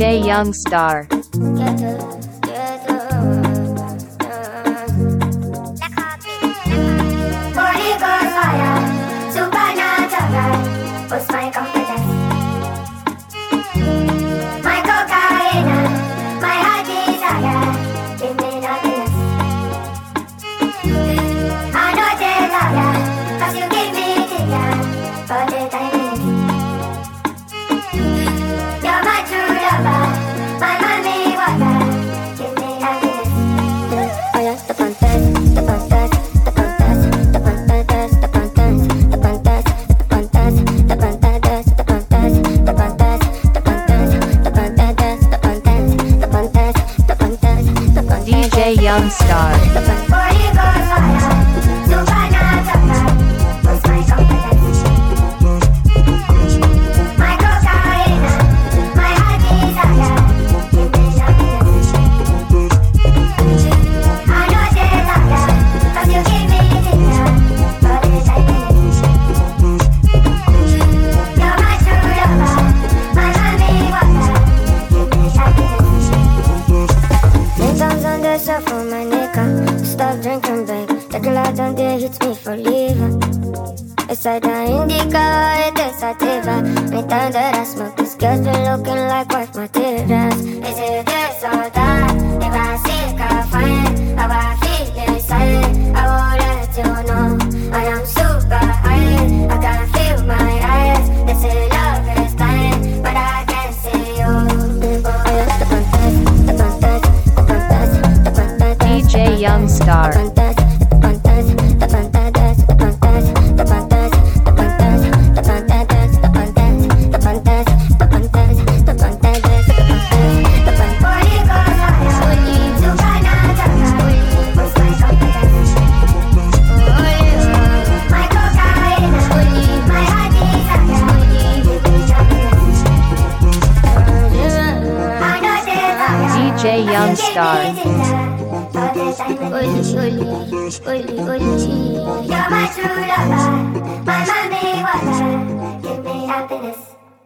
DJ Youngstar. DJ Youngstar. For my nigga, stop drinking, babe. Tequila don't dare hits me for leaving. Esa da indica, it's sativa. Anytime that I smoke, this girl's been looking like white materials. Is it this or that? If I see a fine, how I feel inside, I will let you know. I am super high, I can feel my eyes. They say love is blind, but I can't see you. Oh, yes, the fantastic. DJ Youngstar. DJ Youngstar. You're my true lover, my mommy water, give me happiness.